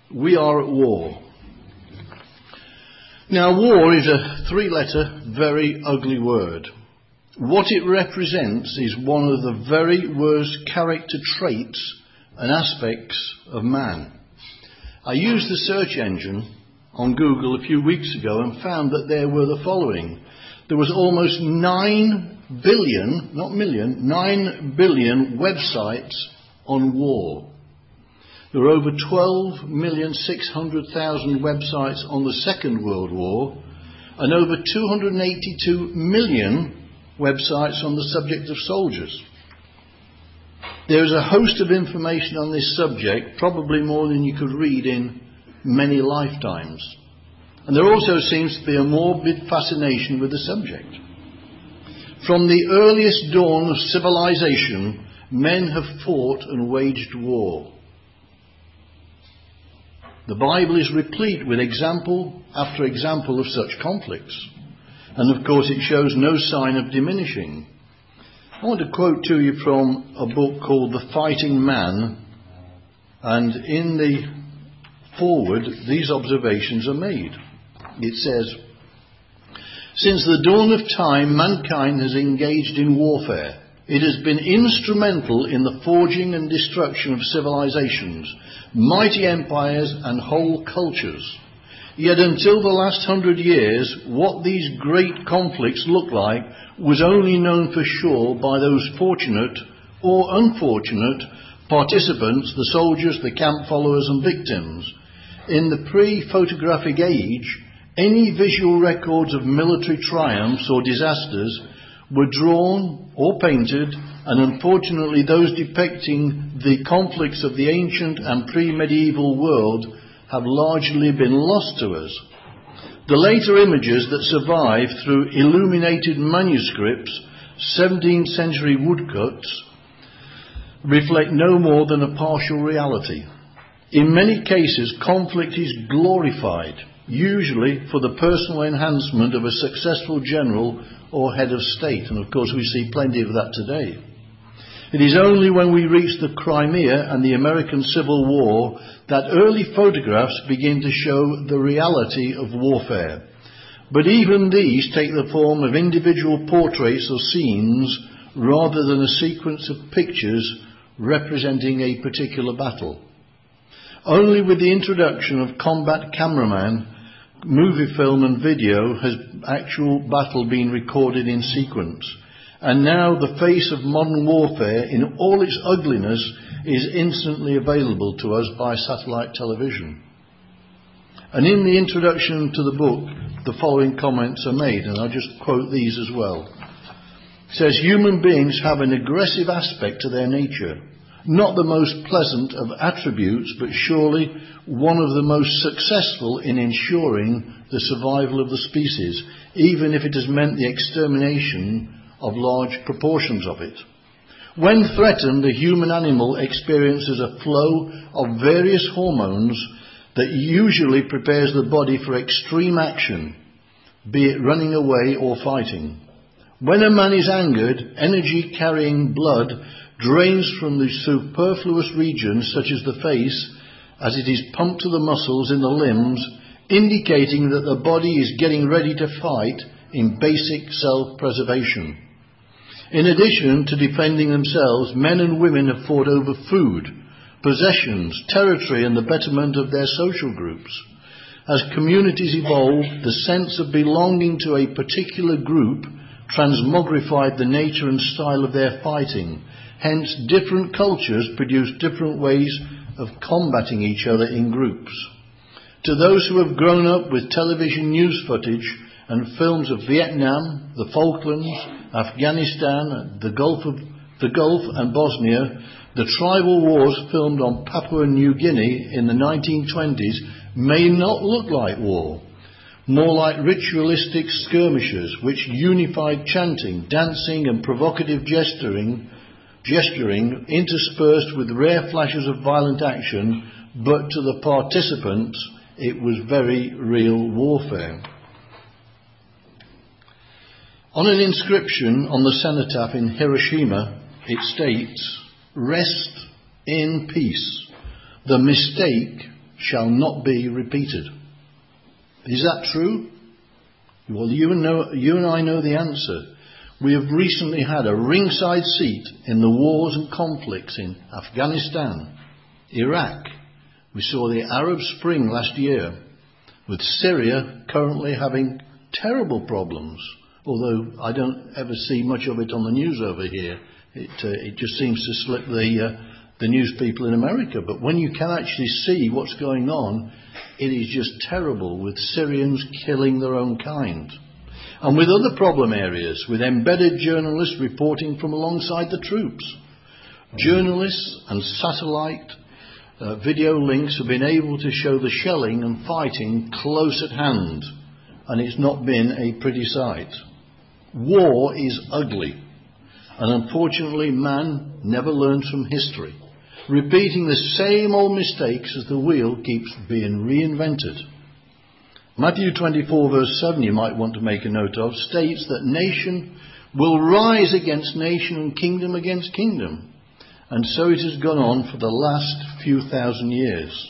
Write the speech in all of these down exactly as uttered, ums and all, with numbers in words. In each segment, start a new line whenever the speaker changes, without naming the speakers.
We are at war. Now, war is a three-letter, very ugly word. What it represents is one of the very worst character traits and aspects of man. I used the search engine on Google a few weeks ago and found that there were the following. There was almost nine billion, not million, nine billion websites on war. There were over twelve million six hundred thousand websites on the Second World War and over two hundred eighty-two million websites on the subject of soldiers. There is a host of information on this subject, probably more than you could read in many lifetimes. And there also seems to be a morbid fascination with the subject. From the earliest dawn of civilization, men have fought and waged war. The Bible is replete with example after example of such conflicts. And of course it shows no sign of diminishing. I want to quote to you from a book called The Fighting Man, and in the foreword these observations are made. It says, "Since the dawn of time, mankind has engaged in warfare. It has been instrumental in the forging and destruction of civilizations, mighty empires and whole cultures. Yet until the last hundred years, what these great conflicts look like was only known for sure by those fortunate or unfortunate participants, the soldiers, the camp followers and victims. In the pre-photographic age, any visual records of military triumphs or disasters were drawn or painted, and unfortunately those depicting the conflicts of the ancient and pre-medieval world have largely been lost to us. The later images that survive through illuminated manuscripts, seventeenth century woodcuts, reflect no more than a partial reality. In many cases, conflict is glorified, usually for the personal enhancement of a successful general or head of state, and of course we see plenty of that today. It is only when we reach the Crimea and the American Civil War that early photographs begin to show the reality of warfare. But even these take the form of individual portraits or scenes rather than a sequence of pictures representing a particular battle. Only with the introduction of combat cameraman, movie film and video has actual battle been recorded in sequence. And now the face of modern warfare in all its ugliness is instantly available to us by satellite television. And in the introduction to the book, the following comments are made, and I'll just quote these as well. It says, "Human beings have an aggressive aspect to their nature. Not the most pleasant of attributes, but surely one of the most successful in ensuring the survival of the species, even if it has meant the extermination of large proportions of it. When threatened, the human animal experiences a flow of various hormones that usually prepares the body for extreme action, be it running away or fighting. When a man is angered, energy-carrying blood drains from the superfluous regions, such as the face, as it is pumped to the muscles in the limbs, indicating that the body is getting ready to fight in basic self-preservation. In addition to defending themselves, men and women have fought over food, possessions, territory and the betterment of their social groups. As communities evolved, the sense of belonging to a particular group transmogrified the nature and style of their fighting. Hence, different cultures produce different ways of combating each other in groups. To those who have grown up with television news footage and films of Vietnam, the Falklands, Afghanistan, the Gulf of the Gulf and Bosnia, the tribal wars filmed on Papua New Guinea in the nineteen twenties may not look like war, more like ritualistic skirmishes which unified chanting, dancing and provocative gesturing, gesturing interspersed with rare flashes of violent action, but to the participants it was very real warfare. On an inscription on the cenotaph in Hiroshima, it states, "Rest in peace. The mistake shall not be repeated. Is that true? Well, you and, know, you and I know the answer. We have recently had a ringside seat in the wars and conflicts in Afghanistan, Iraq. We saw the Arab Spring last year, with Syria currently having terrible problems, although I don't ever see much of it on the news over here. It, uh, it just seems to slip the, uh, the news people in America. But when you can actually see what's going on, it is just terrible, with Syrians killing their own kind. And with other problem areas, with embedded journalists reporting from alongside the troops. Journalists and satellite uh, video links have been able to show the shelling and fighting close at hand, and it's not been a pretty sight. War is ugly, and unfortunately man never learns from history, repeating the same old mistakes as the wheel keeps being reinvented. Matthew twenty-four verse seven, you might want to make a note of, states that nation will rise against nation and kingdom against kingdom. And so it has gone on for the last few thousand years.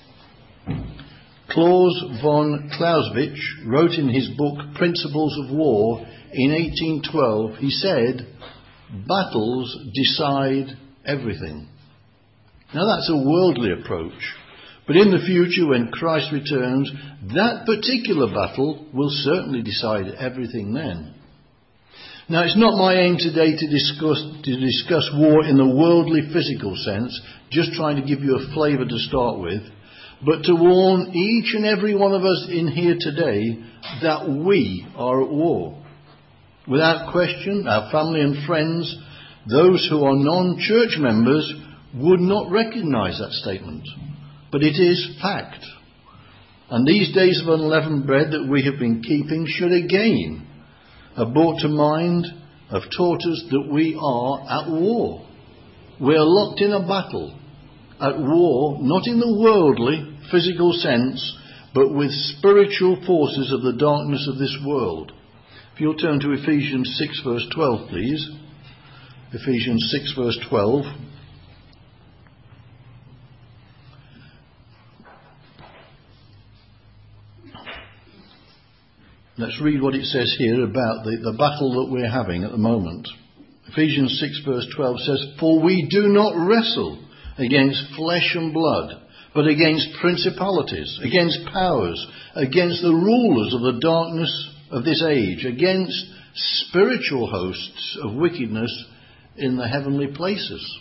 Klaus von Clausewitz wrote in his book Principles of War in eighteen twelve, he said, battles decide everything. Now that's a worldly approach. But in the future, when Christ returns, that particular battle will certainly decide everything then. Now, it's not my aim today to discuss, to discuss war in the worldly physical sense, just trying to give you a flavour to start with, but to warn each and every one of us in here today that we are at war. Without question, our family and friends, those who are non-church members, would not recognise that statement. But it is fact. And these days of unleavened bread that we have been keeping should again have brought to mind, have taught us that we are at war. We are locked in a battle, at war, not in the worldly, physical sense, but with spiritual forces of the darkness of this world. If you'll turn to Ephesians six verse twelve, please. Ephesians six verse twelve. Let's read what it says here about the, the battle that we're having at the moment. Ephesians six verse twelve says, for we do not wrestle against flesh and blood, but against principalities, against powers, against the rulers of the darkness of this age, against spiritual hosts of wickedness in the heavenly places.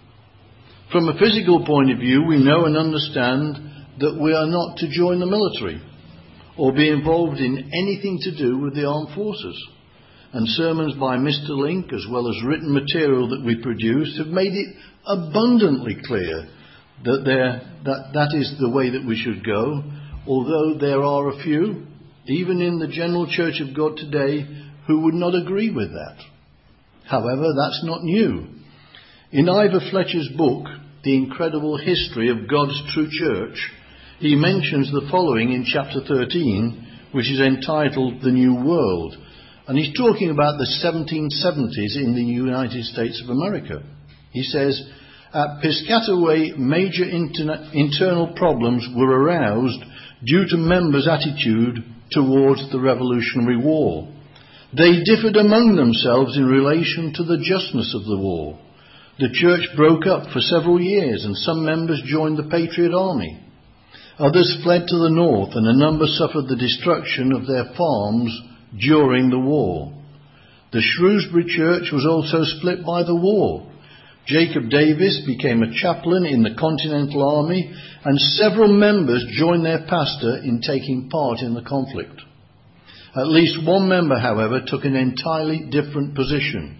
From a physical point of view, we know and understand that we are not to join the military or be involved in anything to do with the armed forces. And sermons by Mister Link, as well as written material that we produced, have made it abundantly clear that there, that, that is the way that we should go, although there are a few, even in the general Church of God today, who would not agree with that. However, that's not new. In Ivor Fletcher's book, The Incredible History of God's True Church, he mentions the following in chapter thirteen, which is entitled The New World. And he's talking about the seventeen seventies in the United States of America. He says, at Piscataway, major interna- internal problems were aroused due to members' attitude towards the Revolutionary War. They differed among themselves in relation to the justness of the war. The church broke up for several years, and some members joined the Patriot Army. Others fled to the north, and a number suffered the destruction of their farms during the war. The Shrewsbury Church was also split by the war. Jacob Davis became a chaplain in the Continental Army, and several members joined their pastor in taking part in the conflict. At least one member, however, took an entirely different position.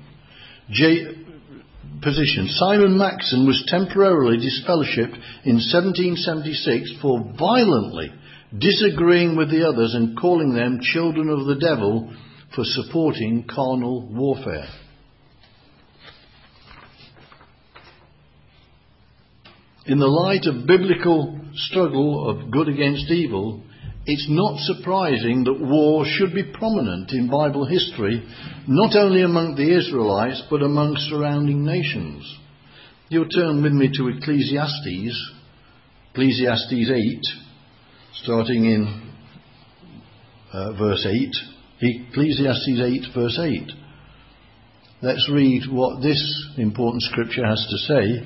J- position. Simon Maxon was temporarily disfellowshipped in seventeen seventy-six for violently disagreeing with the others and calling them children of the devil for supporting carnal warfare. In the light of biblical struggle of good against evil, it's not surprising that war should be prominent in Bible history, not only among the Israelites, but among surrounding nations. You'll turn with me to Ecclesiastes Ecclesiastes eight, starting in uh, verse eight. Ecclesiastes eight, verse eight. Let's read what this important scripture has to say.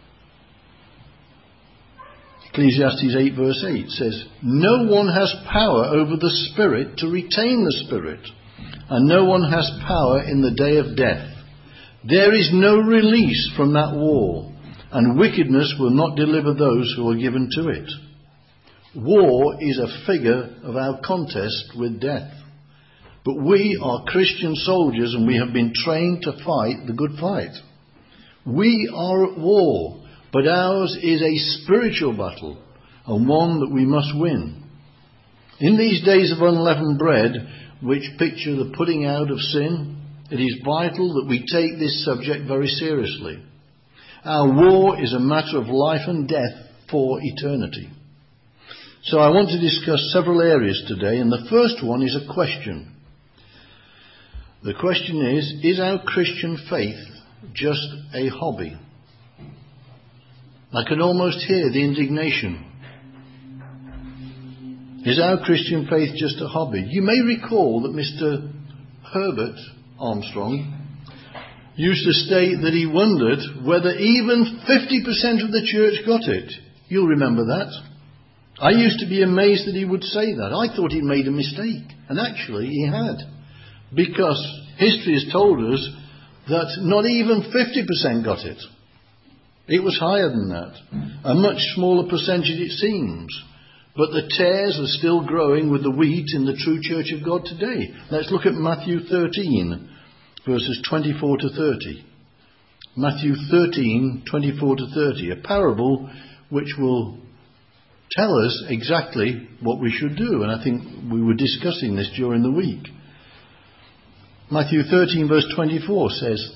Ecclesiastes eight, verse eight says, "No one has power over the Spirit to retain the Spirit, and no one has power in the day of death. There is no release from that war, and wickedness will not deliver those who are given to it." War is a figure of our contest with death. But we are Christian soldiers, and we have been trained to fight the good fight. We are at war, but ours is a spiritual battle, and one that we must win. In these days of unleavened bread, which picture the putting out of sin, it is vital that we take this subject very seriously. Our war is a matter of life and death for eternity. So I want to discuss several areas today, and the first one is a question. The question is, is our Christian faith just a hobby? I can almost hear the indignation. Is our Christian faith just a hobby? You may recall that Mister Herbert Armstrong used to state that he wondered whether even fifty percent of the church got it. You'll remember that. I used to be amazed that he would say that. I thought he made a mistake, and actually he had. Because history has told us that not even fifty percent got it. It was higher than that. A much smaller percentage it seems. But the tares are still growing with the wheat in the true church of God today. Let's look at Matthew thirteen, verses twenty-four to thirty. Matthew thirteen, twenty-four to thirty. A parable which will tell us exactly what we should do. And I think we were discussing this during the week. Matthew thirteen, verse twenty-four says,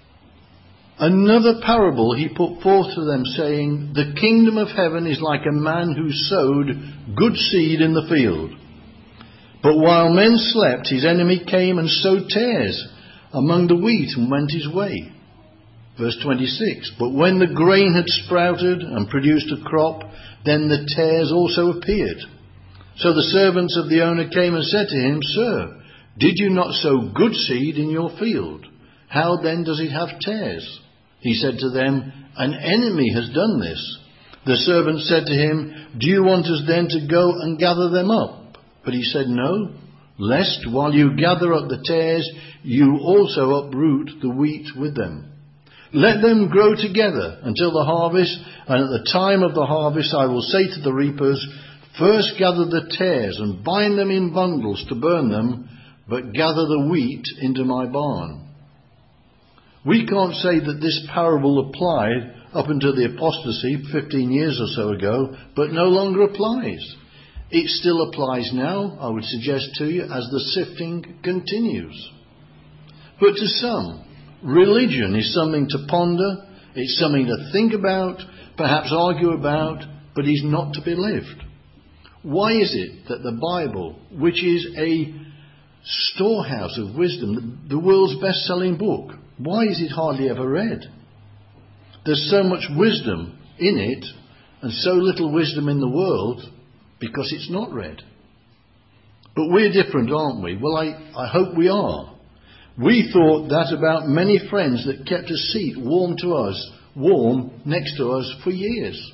"Another parable he put forth to them, saying, The kingdom of heaven is like a man who sowed good seed in the field. But while men slept, his enemy came and sowed tares among the wheat and went his way." Verse twenty-six, "But when the grain had sprouted and produced a crop, then the tares also appeared. So the servants of the owner came and said to him, Sir, did you not sow good seed in your field? How then does it have tares? He said to them, An enemy has done this. The servant said to him, Do you want us then to go and gather them up? But he said, No, lest while you gather up the tares, you also uproot the wheat with them. Let them grow together until the harvest, and at the time of the harvest I will say to the reapers, First gather the tares and bind them in bundles to burn them, but gather the wheat into my barn." We can't say that this parable applied up until the apostasy fifteen years or so ago, but no longer applies. It still applies now, I would suggest to you, as the sifting continues. But to some, religion is something to ponder, it's something to think about, perhaps argue about, but is not to be lived. Why is it that the Bible, which is a storehouse of wisdom, the world's best-selling book, why is it hardly ever read? There's so much wisdom in it and so little wisdom in the world because it's not read. But we're different, aren't we? Well, I, I hope we are. We thought that about many friends that kept a seat warm to us, warm next to us for years.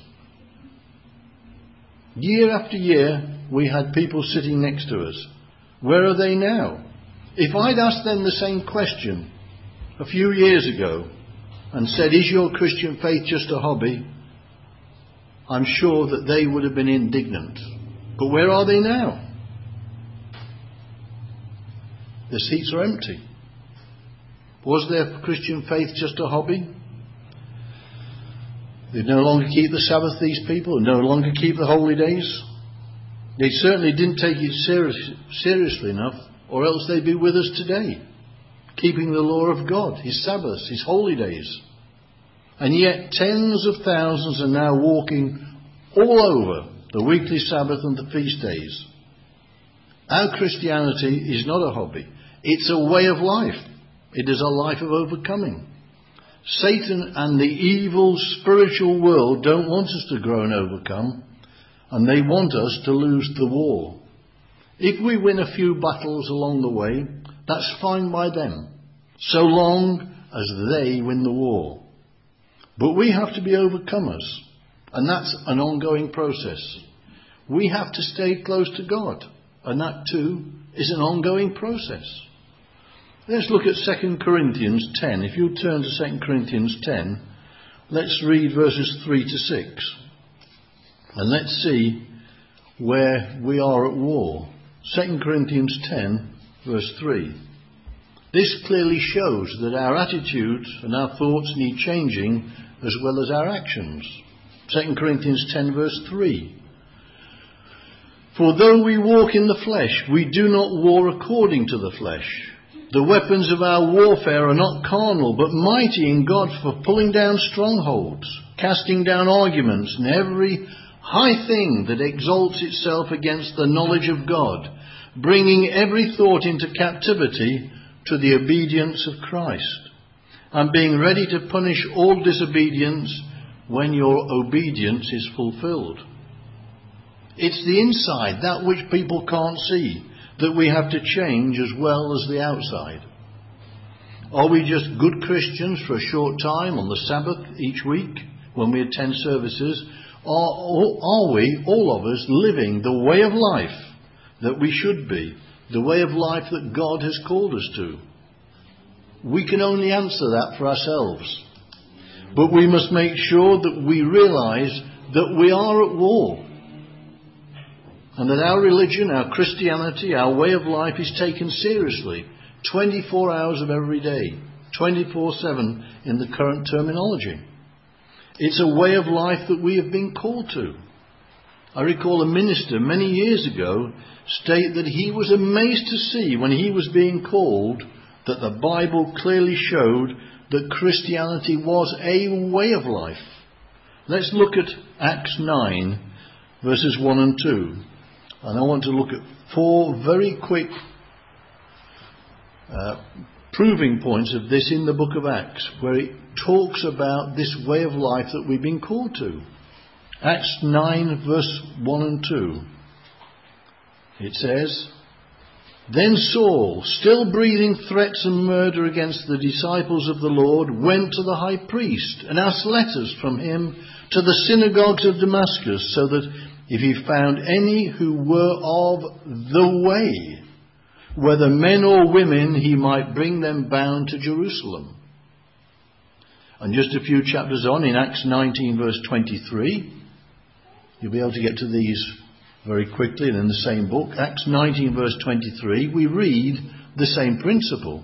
Year after year, we had people sitting next to us. Where are they now? If I'd asked them the same question a few years ago and said, is your Christian faith just a hobby? I'm sure that they would have been indignant. But where are they now? The seats are empty. Was their Christian faith just a hobby? They no longer keep the Sabbath, these people, no longer keep the holy days. They certainly didn't take it serious, seriously enough, or else they'd be with us today, keeping the law of God, His Sabbaths, His holy days. And yet tens of thousands are now walking all over the weekly Sabbath and the feast days. Our Christianity is not a hobby. It's a way of life. It is a life of overcoming. Satan and the evil spiritual world don't want us to grow and overcome, and they want us to lose the war. If we win a few battles along the way, that's fine by them, so long as they win the war. But we have to be overcomers, and that's an ongoing process. We have to stay close to God, and that too is an ongoing process. Let's look at Second Corinthians ten. If you turn to Second Corinthians ten, let's read verses three to six. And let's see where we are at war. Second Corinthians ten, verse three. This clearly shows that our attitudes and our thoughts need changing as well as our actions. Second Corinthians ten, verse three. For though we walk in the flesh, we do not war according to the flesh. The weapons of our warfare are not carnal, but mighty in God for pulling down strongholds, casting down arguments and every high thing that exalts itself against the knowledge of God, bringing every thought into captivity to the obedience of Christ, and being ready to punish all disobedience when your obedience is fulfilled. It's the inside, that which people can't see, that we have to change as well as the outside. Are we just good Christians for a short time on the Sabbath each week when we attend services? Or are we, all of us, living the way of life that we should be, the way of life that God has called us to? We can only answer that for ourselves. But we must make sure that we realise that we are at war, and that our religion, our Christianity, our way of life is taken seriously, twenty-four hours of every day, twenty-four seven in the current terminology. It's a way of life that we have been called to. I recall a minister many years ago state that he was amazed to see when he was being called that the Bible clearly showed that Christianity was a way of life. Let's look at Acts nine, verses one and two. And I want to look at four very quick uh, proving points of this in the book of Acts, where it talks about this way of life that we've been called to. Acts nine, verse one and two. It says, Then Saul, still breathing threats and murder against the disciples of the Lord, went to the high priest and asked letters from him to the synagogues of Damascus, so that if he found any who were of the way, whether men or women, he might bring them bound to Jerusalem. And just a few chapters on, in Acts nineteen, verse twenty-three, you'll be able to get to these very quickly, and in the same book, Acts nineteen, verse twenty-three, we read the same principle.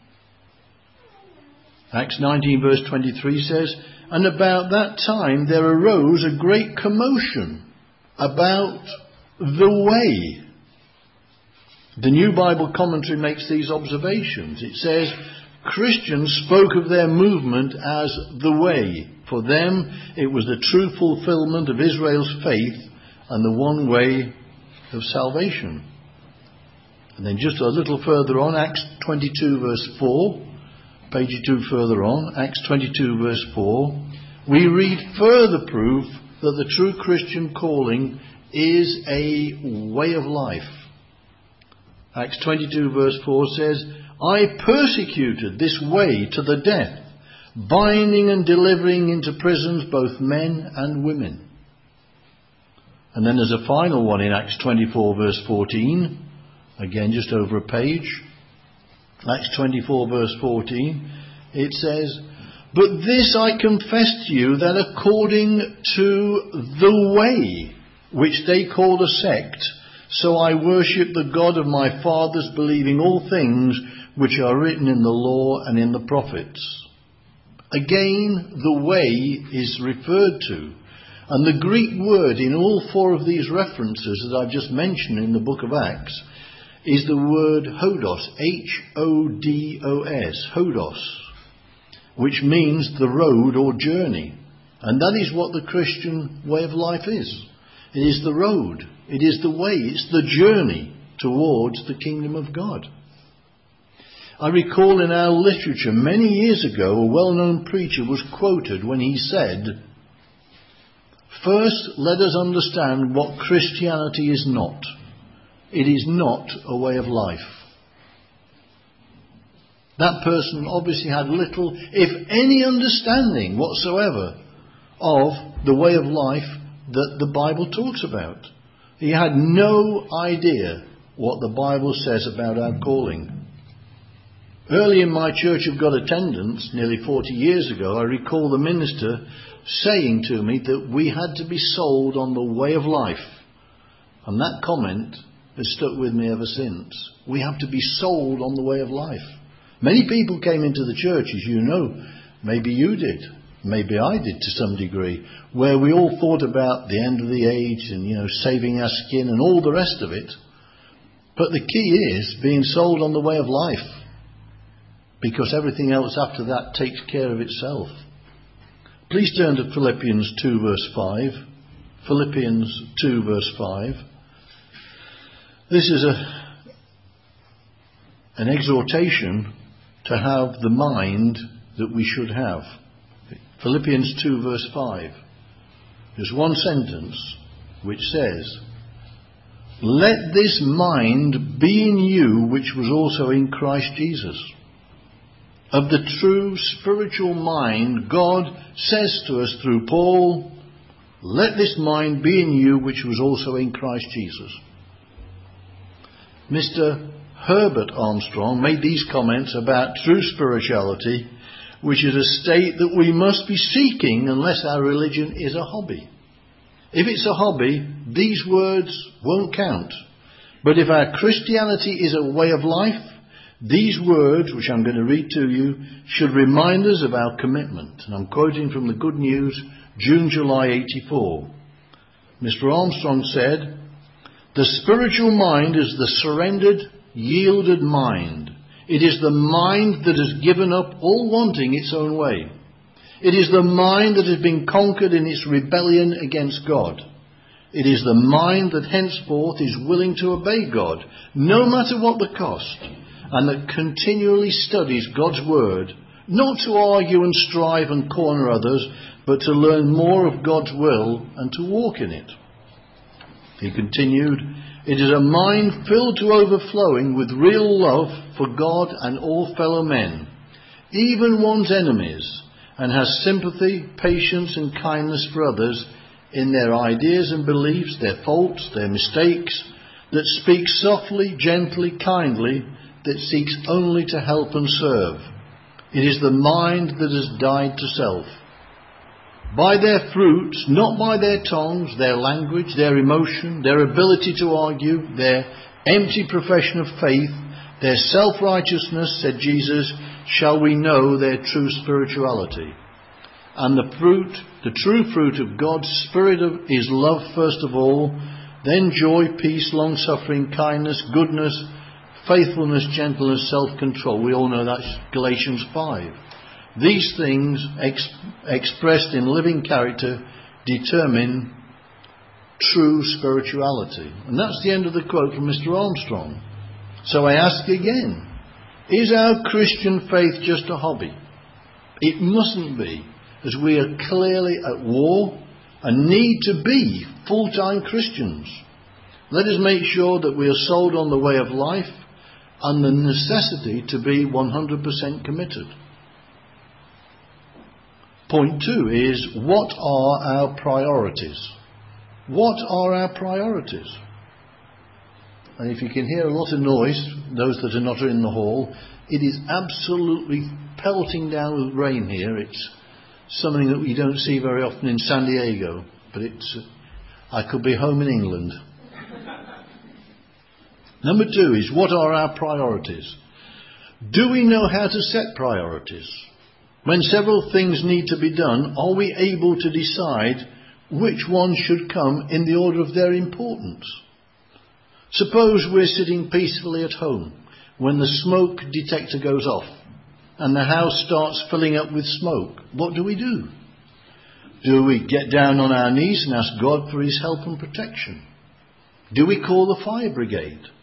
Acts nineteen, verse twenty-three says, And about that time there arose a great commotion about the way. The New Bible Commentary makes these observations. It says, Christians spoke of their movement as the way. For them, it was the true fulfillment of Israel's faith and the one way of salvation. And then just a little further on, Acts twenty-two, verse four, page two further on, Acts twenty-two, verse four, we read further proof that the true Christian calling is a way of life. Acts twenty-two verse four says, I persecuted this way to the death, binding and delivering into prisons both men and women. And then there's a final one in Acts twenty-four verse fourteen, again just over a page. Acts twenty-four verse fourteen, it says, But this I confess to you, that according to the way which they called a sect, so I worship the God of my fathers, believing all things which are written in the law and in the prophets. Again, the way is referred to. And the Greek word in all four of these references that I've just mentioned in the book of Acts is the word hodos, H O D O S, hodos, which means the road or journey. And that is what the Christian way of life is. It is the road. It is the way. It's the journey towards the kingdom of God. I recall in our literature many years ago a well-known preacher was quoted when he said, "First, let us understand what Christianity is not. It is not a way of life." That person obviously had little, if any, understanding whatsoever of the way of life that the Bible talks about. He had no idea what the Bible says about our calling. Early in my Church of God attendance, nearly forty years ago, I recall the minister saying to me that we had to be sold on the way of life. And that comment has stuck with me ever since. We have to be sold on the way of life. Many people came into the church, as you know. Maybe you did. Maybe I did to some degree. Where we all thought about the end of the age and, you know, saving our skin and all the rest of it. But the key is being sold on the way of life. Because everything else after that takes care of itself. Please turn to Philippians two verse five. Philippians two verse five. This is a an exhortation to have the mind that we should have. Philippians two verse five. There's one sentence which says, "Let this mind be in you which was also in Christ Jesus." Of the true spiritual mind, God says to us through Paul, "Let this mind be in you which was also in Christ Jesus." Mister Herbert Armstrong made these comments about true spirituality, which is a state that we must be seeking unless our religion is a hobby. If it's a hobby, these words won't count. But if our Christianity is a way of life, these words, which I'm going to read to you, should remind us of our commitment. And I'm quoting from the Good News, June, July eighty-four. Mister Armstrong said, "The spiritual mind is the surrendered, yielded mind. It is the mind that has given up all wanting its own way. It is the mind that has been conquered in its rebellion against God. It is the mind that henceforth is willing to obey God, no matter what the cost, and that continually studies God's word, not to argue and strive and corner others, but to learn more of God's will and to walk in it." He continued, "It is a mind filled to overflowing with real love for God and all fellow men, even one's enemies, and has sympathy, patience and kindness for others in their ideas and beliefs, their faults, their mistakes, that speaks softly, gently, kindly, that seeks only to help and serve. It is the mind that has died to self. By their fruits, not by their tongues, their language, their emotion, their ability to argue, their empty profession of faith, their self-righteousness, said Jesus, shall we know their true spirituality. And the fruit, the true fruit of God's Spirit is love first of all, then joy, peace, long-suffering, kindness, goodness, faithfulness, gentleness, self-control." We all know that's Galatians five. These things ex- expressed in living character determine true spirituality. And that's the end of the quote from Mister Armstrong. So I ask again, is our Christian faith just a hobby? It mustn't be, as we are clearly at war and need to be full-time Christians. Let us make sure that we are sold on the way of life and the necessity to be one hundred percent committed. Point two is, what are our priorities? What are our priorities? And if you can hear a lot of noise, those that are not in the hall, it is absolutely pelting down with rain here. It's something that we don't see very often in San Diego, but it's, I could be home in England. Number two is, what are our priorities? Do we know how to set priorities? When several things need to be done, are we able to decide which ones should come in the order of their importance? Suppose we're sitting peacefully at home when the smoke detector goes off and the house starts filling up with smoke. What do we do? Do we get down on our knees and ask God for his help and protection? Do we call the fire brigade?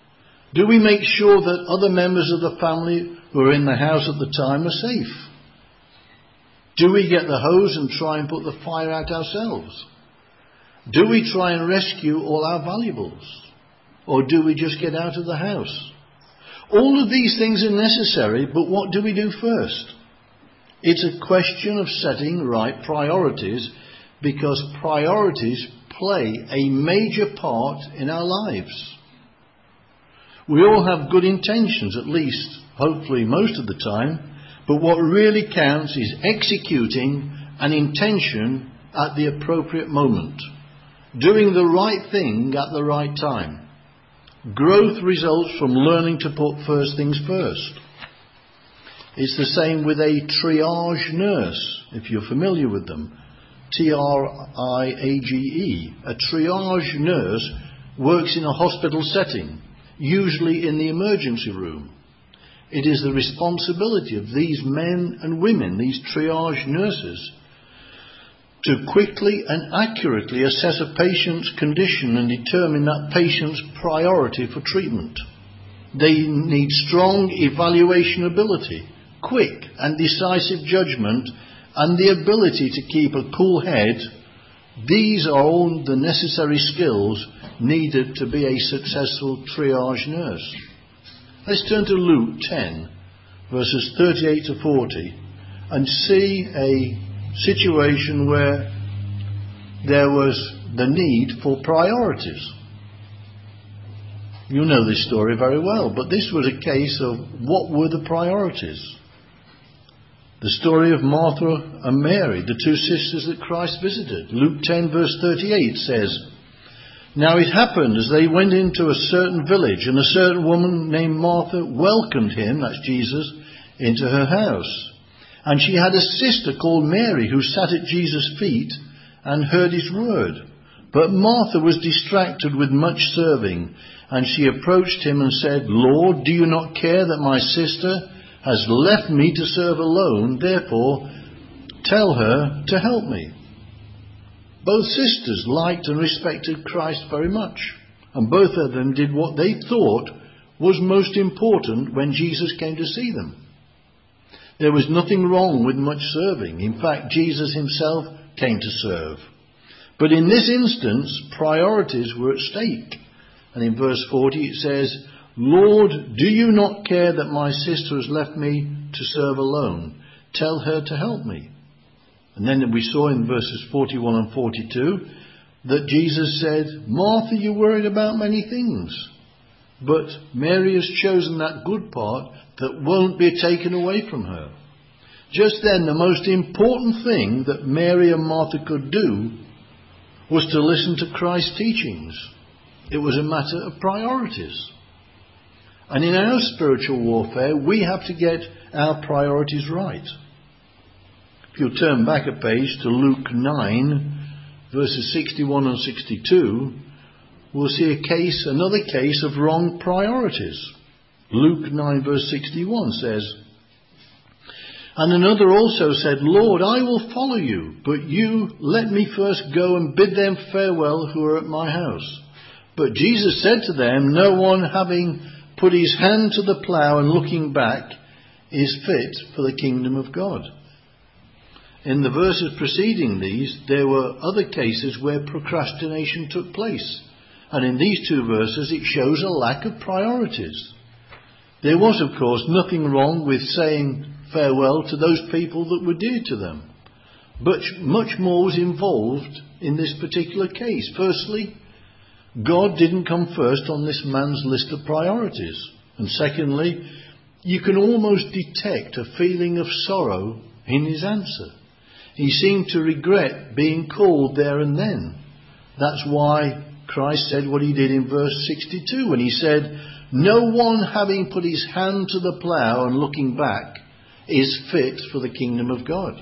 Do we make sure that other members of the family who are in the house at the time are safe? Do we get the hose and try and put the fire out ourselves? Do we try and rescue all our valuables? Or do we just get out of the house? All of these things are necessary, but what do we do first? It's a question of setting right priorities, because priorities play a major part in our lives. We all have good intentions, at least, hopefully most of the time, but what really counts is executing an intention at the appropriate moment, doing the right thing at the right time. Growth results from learning to put first things first. It's the same with a triage nurse, if you're familiar with them. T R I A G E. A triage nurse works in a hospital setting, usually in the emergency room. It is the responsibility of these men and women, these triage nurses, to quickly and accurately assess a patient's condition and determine that patient's priority for treatment. They need strong evaluation ability, quick and decisive judgment, and the ability to keep a cool head. These are all the necessary skills needed to be a successful triage nurse. Let's turn to Luke ten, verses thirty-eight to forty, and see a situation where there was the need for priorities. You know this story very well, but this was a case of what were the priorities. The story of Martha and Mary, the two sisters that Christ visited. Luke ten verse thirty-eight says, "Now it happened as they went into a certain village, and a certain woman named Martha welcomed him," that's Jesus, "into her house. And she had a sister called Mary who sat at Jesus' feet and heard his word. But Martha was distracted with much serving, and she approached him and said, 'Lord, do you not care that my sister has left me to serve alone? Therefore, tell her to help me.'" Both sisters liked and respected Christ very much, and both of them did what they thought was most important when Jesus came to see them. There was nothing wrong with much serving. In fact, Jesus himself came to serve. But in this instance, priorities were at stake. And in verse forty it says, "Lord, do you not care that my sister has left me to serve alone? Tell her to help me." And then we saw in verses forty-one and forty-two that Jesus said, "Martha, you're worried about many things, but Mary has chosen that good part that won't be taken away from her." Just then, the most important thing that Mary and Martha could do was to listen to Christ's teachings. It was a matter of priorities. And in our spiritual warfare, we have to get our priorities right. If you'll turn back a page to Luke nine, verses sixty-one and sixty-two, we'll see a case, another case of wrong priorities. Luke nine, verse sixty-one says, "And another also said, 'Lord, I will follow you, but you let me first go and bid them farewell who are at my house.' But Jesus said to them, 'No one having put his hand to the plough and looking back is fit for the kingdom of God.'" In the verses preceding these, there were other cases where procrastination took place. And in these two verses, it shows a lack of priorities. There was, of course, nothing wrong with saying farewell to those people that were dear to them. But much more was involved in this particular case. Firstly, God didn't come first on this man's list of priorities. And secondly, you can almost detect a feeling of sorrow in his answer. He seemed to regret being called there and then. That's why Christ said what he did in verse sixty-two when he said, "No one having put his hand to the plough and looking back is fit for the kingdom of God."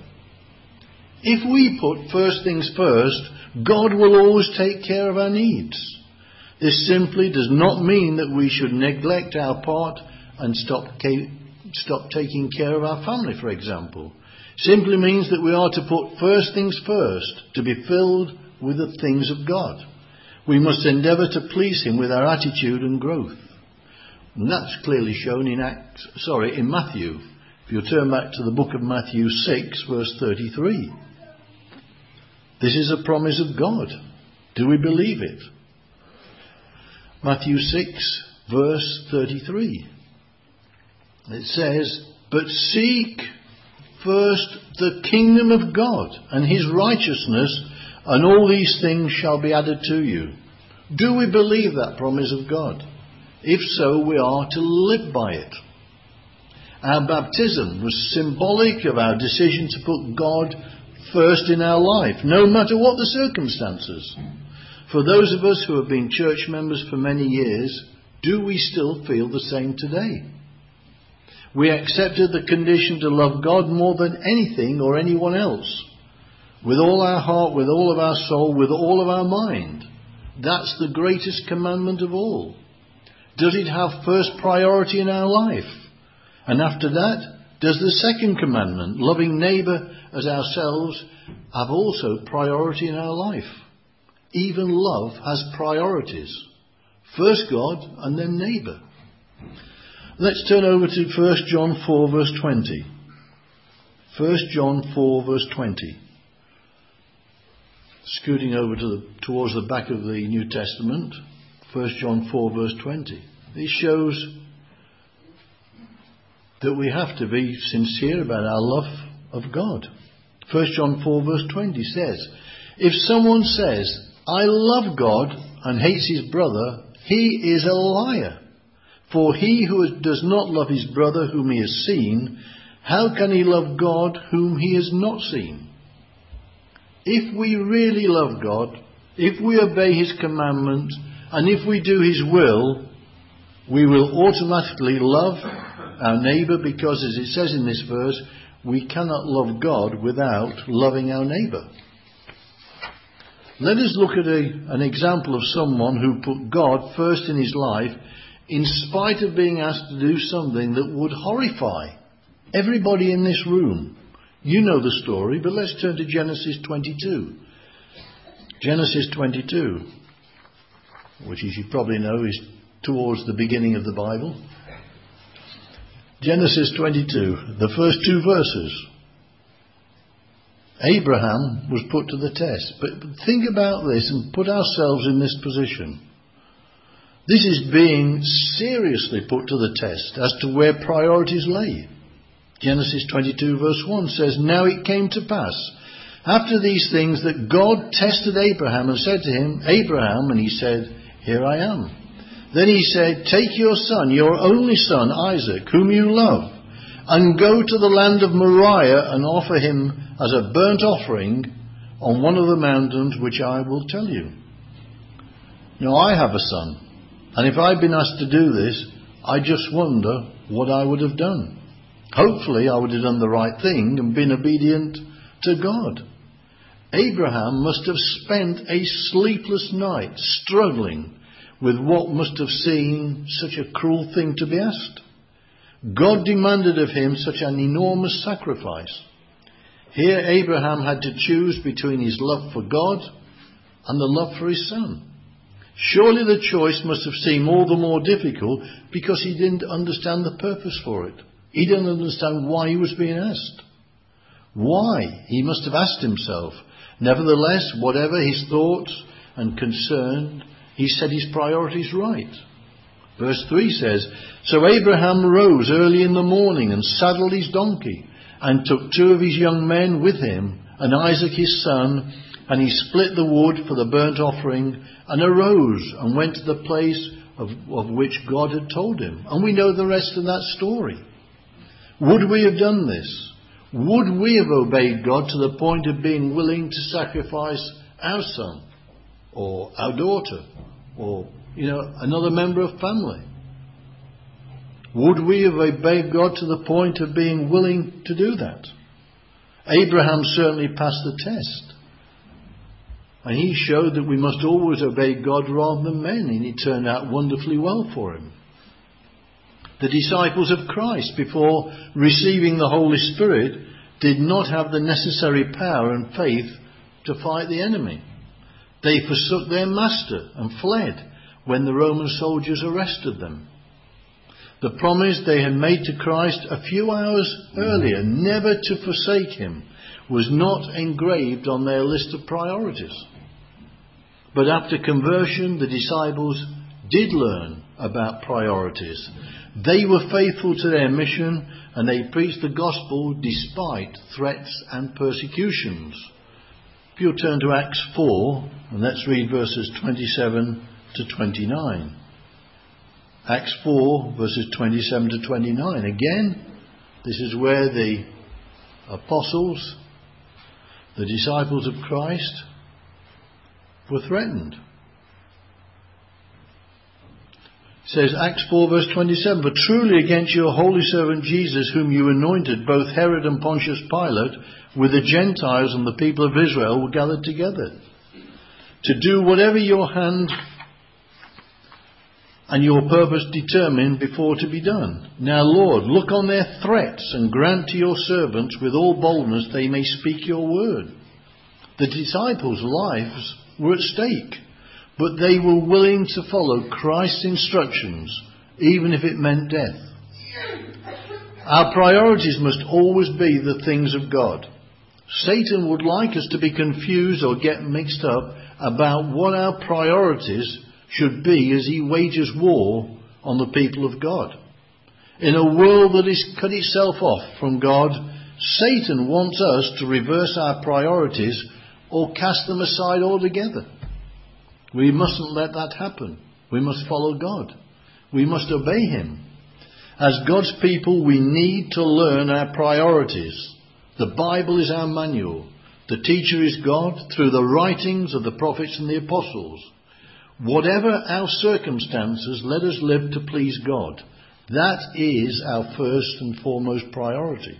If we put first things first, God will always take care of our needs. This simply does not mean that we should neglect our part and stop, stop taking care of our family, for example. Simply means that we are to put first things first, to be filled with the things of God. We must endeavour to please him with our attitude and growth. And that's clearly shown in Acts, sorry, in Matthew. If you turn back to the book of Matthew six, verse thirty-three. This is a promise of God. Do we believe it? Matthew six, verse thirty-three. It says, "But seek first the kingdom of God and his righteousness, and all these things shall be added to you." Do we believe that promise of God? If so, we are to live by it. Our baptism was symbolic of our decision to put God first in our life, no matter what the circumstances. For those of us who have been church members for many years, do we still feel the same today? We accepted the condition to love God more than anything or anyone else, with all our heart, with all of our soul, with all of our mind. That's the greatest commandment of all. Does it have first priority in our life? And after that, does the second commandment, loving neighbour as ourselves, have also priority in our life? Even love has priorities. First God and then neighbour. Let's turn over to First John four, verse twenty. First John four, verse twenty. Scooting over to the, towards the back of the New Testament. First John four, verse twenty. This shows that we have to be sincere about our love of God. First John four, verse twenty says, "If someone says, 'I love God,' and hates his brother, he is a liar. For he who does not love his brother whom he has seen, how can he love God whom he has not seen?" If we really love God, if we obey his commandment, and if we do his will, we will automatically love our neighbour, because as it says in this verse, we cannot love God without loving our neighbour. Let us look at a, an example of someone who put God first in his life in spite of being asked to do something that would horrify everybody in this room. You know the story, but let's turn to Genesis twenty-two. Genesis twenty-two, which as you probably know is towards the beginning of the Bible. Genesis twenty-two, the first two verses. Abraham was put to the test. But think about this and put ourselves in this position. This is being seriously put to the test as to where priorities lay. Genesis twenty-two verse one says, "Now it came to pass, after these things, that God tested Abraham and said to him, 'Abraham,' and he said, 'Here I am.' Then he said, 'Take your son, your only son, Isaac, whom you love, and go to the land of Moriah and offer him as a burnt offering on one of the mountains which I will tell you.'" Now I have a son, and if I'd been asked to do this, I just wonder what I would have done. Hopefully I would have done the right thing and been obedient to God. Abraham must have spent a sleepless night struggling with what must have seemed such a cruel thing to be asked. God demanded of him such an enormous sacrifice. Here Abraham had to choose between his love for God and the love for his son. Surely the choice must have seemed all the more difficult because he didn't understand the purpose for it. He didn't understand why he was being asked. Why? He must have asked himself. Nevertheless, whatever his thoughts and concern, he set his priorities right. Verse three says, "So Abraham rose early in the morning and saddled his donkey and took two of his young men with him and Isaac his son, and he split the wood for the burnt offering and arose and went to the place of, of which God had told him." And we know the rest of that story. Would we have done this? Would we have obeyed God to the point of being willing to sacrifice our son or our daughter or, you know, another member of family? Would we have obeyed God to the point of being willing to do that? Abraham certainly passed the test. And he showed that we must always obey God rather than men, and it turned out wonderfully well for him. The disciples of Christ, before receiving the Holy Spirit, did not have the necessary power and faith to fight the enemy. They forsook their master and fled when the Roman soldiers arrested them. The promise they had made to Christ a few hours earlier, never to forsake him, was not engraved on their list of priorities. But after conversion, the disciples did learn about priorities. They were faithful to their mission, and they preached the gospel despite threats and persecutions. If you'll turn to Acts four, and let's read verses twenty-seven to twenty-nine. Acts four, verses twenty-seven to twenty-nine. Again, this is where the apostles, the disciples of Christ, were threatened. It says, Acts four, verse twenty-seven, "But truly against your holy servant Jesus, whom you anointed, both Herod and Pontius Pilate, with the Gentiles and the people of Israel, were gathered together, to do whatever your hand and your purpose determined before to be done. Now, Lord, look on their threats and grant to your servants with all boldness they may speak your word." The disciples' lives were at stake, but they were willing to follow Christ's instructions, even if it meant death. Our priorities must always be the things of God. Satan would like us to be confused or get mixed up about what our priorities should be as he wages war on the people of God. In a world that has cut itself off from God, Satan wants us to reverse our priorities or cast them aside altogether. We mustn't let that happen. We must follow God. We must obey him. As God's people, we need to learn our priorities. The Bible is our manual. The teacher is God through the writings of the prophets and the apostles. Whatever our circumstances, let us live to please God. That is our first and foremost priority.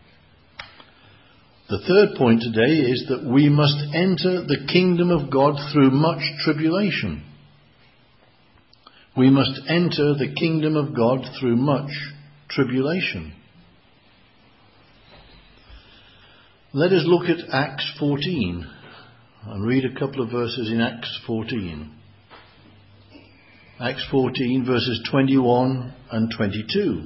The third point today is that we must enter the kingdom of God through much tribulation. We must enter the kingdom of God through much tribulation. Let us look at Acts fourteen and read a couple of verses in Acts fourteen. Acts fourteen, verses twenty-one and twenty-two.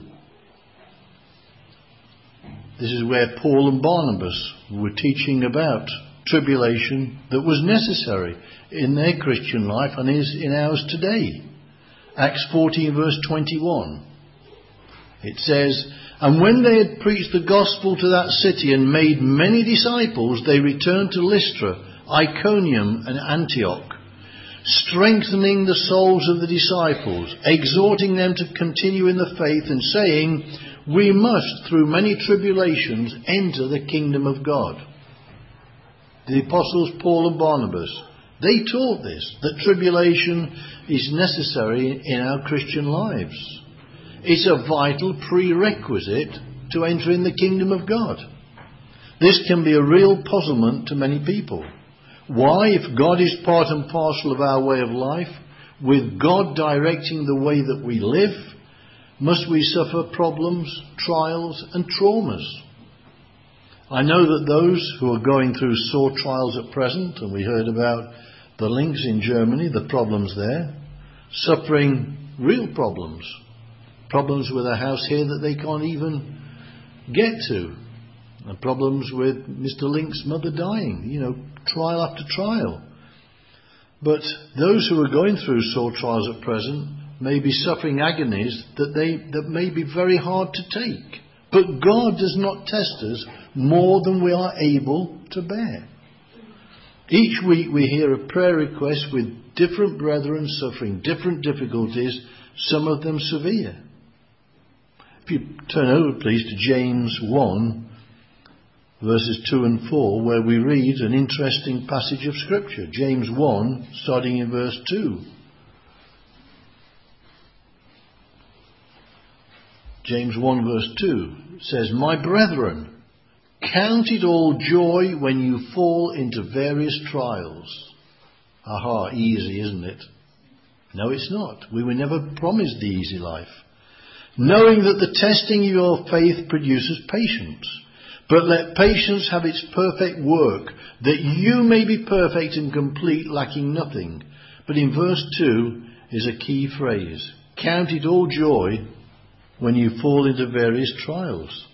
This is where Paul and Barnabas were teaching about tribulation that was necessary in their Christian life and is in ours today. Acts fourteen, verse twenty-one. It says, "And when they had preached the gospel to that city and made many disciples, they returned to Lystra, Iconium and Antioch, strengthening the souls of the disciples, exhorting them to continue in the faith, and saying, we must, through many tribulations, enter the kingdom of God." The apostles Paul and Barnabas, they taught this, that tribulation is necessary in our Christian lives. It's a vital prerequisite to enter in the kingdom of God. This can be a real puzzlement to many people. Why, if God is part and parcel of our way of life, with God directing the way that we live, must we suffer problems, trials and traumas? I know that those who are going through sore trials at present, and we heard about the links in Germany, the problems there, suffering real problems, problems with a house here that they can't even get to, and problems with Mister Link's mother dying, you know, trial after trial. But those who are going through sore trials at present may be suffering agonies that they that may be very hard to take. But God does not test us more than we are able to bear. Each week we hear a prayer request with different brethren suffering different difficulties, some of them severe. If you turn over please to James one, verses two and four, where we read an interesting passage of Scripture. James one, starting in verse two. James one, verse two says, "My brethren, count it all joy when you fall into various trials." Aha, easy, isn't it? No, it's not. We were never promised the easy life. "Knowing that the testing of your faith produces patience. But let patience have its perfect work, that you may be perfect and complete, lacking nothing." But in verse two is a key phrase. Count it all joy when you fall into various trials.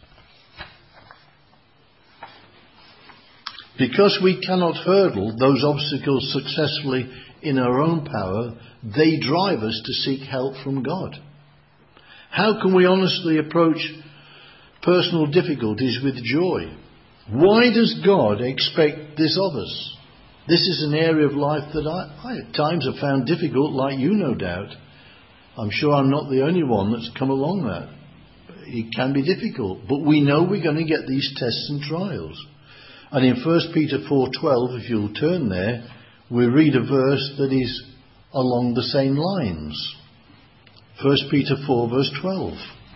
Because we cannot hurdle those obstacles successfully in our own power, they drive us to seek help from God. How can we honestly approach personal difficulties with joy? Why does God expect this of us? This is an area of life that I, I at times have found difficult, like you no doubt. I'm sure I'm not the only one that's come along that. It can be difficult, but we know we're going to get these tests and trials. And in First Peter four twelve, if you'll turn there, we read a verse that is along the same lines. First Peter four verse twelve.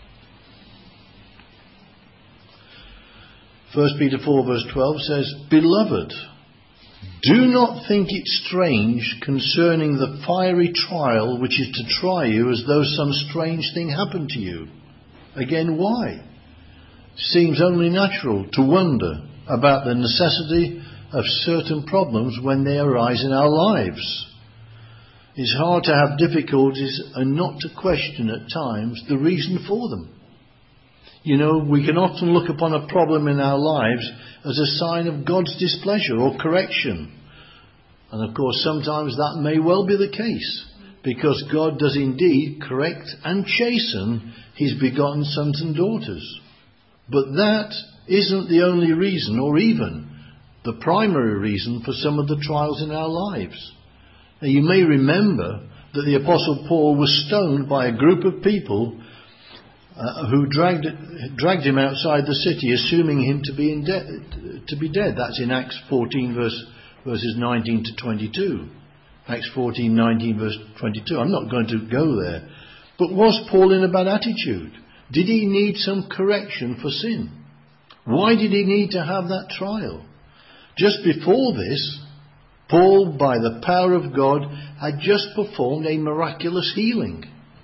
First Peter four verse twelve says, "Beloved, do not think it strange concerning the fiery trial which is to try you as though some strange thing happened to you." Again, why? Seems only natural to wonder about the necessity of certain problems when they arise in our lives. It's hard to have difficulties and not to question at times the reason for them. You know, we can often look upon a problem in our lives as a sign of God's displeasure or correction. And of course, sometimes that may well be the case, because God does indeed correct and chasten his begotten sons and daughters. But that isn't the only reason, or even the primary reason, for some of the trials in our lives. Now, you may remember that the Apostle Paul was stoned by a group of people uh, who dragged dragged him outside the city, assuming him to be in de- to be dead. That's in Acts fourteen, verse, verses nineteen to twenty-two. Acts fourteen, nineteen, verse twenty-two. I'm not going to go there. But was Paul in a bad attitude? Did he need some correction for sin? Why did he need to have that trial? Just before this, Paul, by the power of God, had just performed a miraculous healing.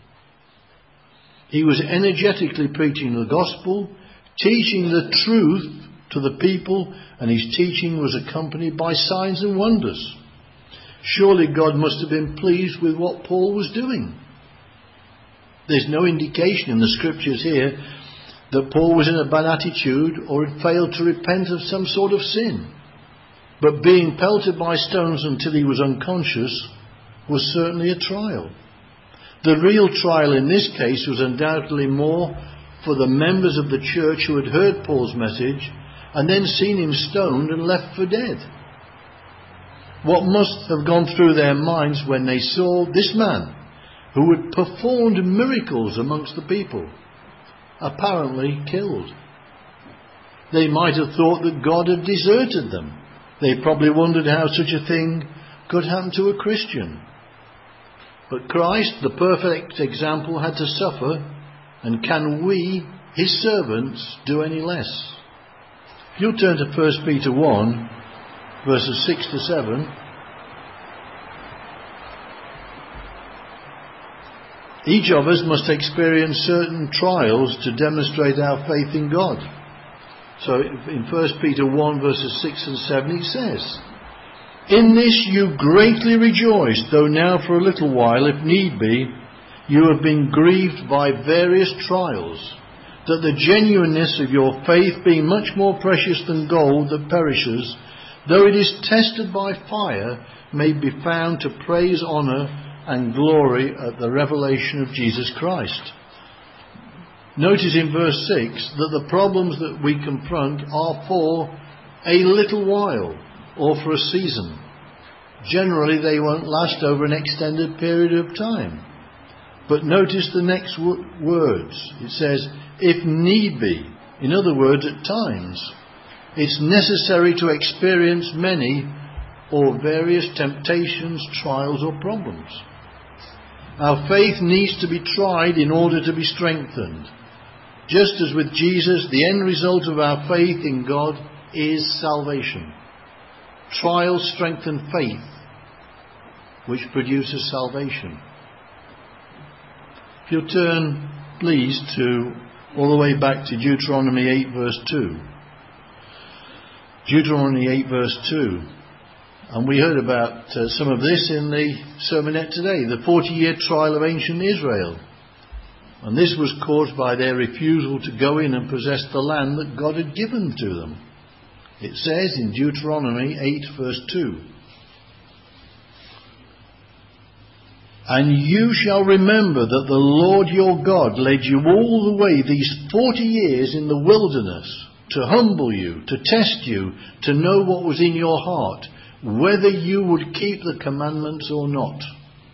He was energetically preaching the gospel, teaching the truth to the people, and his teaching was accompanied by signs and wonders. Surely God must have been pleased with what Paul was doing. There's no indication in the scriptures here that Paul was in a bad attitude or had failed to repent of some sort of sin. But being pelted by stones until he was unconscious was certainly a trial. The real trial in this case was undoubtedly more for the members of the church who had heard Paul's message and then seen him stoned and left for dead. What must have gone through their minds when they saw this man who had performed miracles amongst the people, apparently killed? They might have thought that God had deserted them. They probably wondered how such a thing could happen to a Christian. But Christ, the perfect example, had to suffer, and can we, his servants, do any less? If you'll turn to First Peter one, verses six to seven. Each of us must experience certain trials to demonstrate our faith in God. So in First Peter one, verses six and seven, it says, "In this you greatly rejoice, though now for a little while, if need be, you have been grieved by various trials, that the genuineness of your faith, being much more precious than gold that perishes, though it is tested by fire, may be found to praise, honour and glory at the revelation of Jesus Christ." Notice in verse six that the problems that we confront are for a little while or for a season. Generally, they won't last over an extended period of time. But notice the next w- words. It says, if need be. In other words, at times. It's necessary to experience many or various temptations, trials or problems. Our faith needs to be tried in order to be strengthened. Just as with Jesus, the end result of our faith in God is salvation. Trials strengthen faith, which produces salvation. If you'll turn, please, to all the way back to Deuteronomy eight, verse two. Deuteronomy eight, verse two. And we heard about uh, some of this in the sermonette today, the forty-year trial of ancient Israel. And this was caused by their refusal to go in and possess the land that God had given to them. It says in Deuteronomy eight verse two, "And you shall remember that the Lord your God led you all the way these forty years in the wilderness, to humble you, to test you, to know what was in your heart, whether you would keep the commandments or not."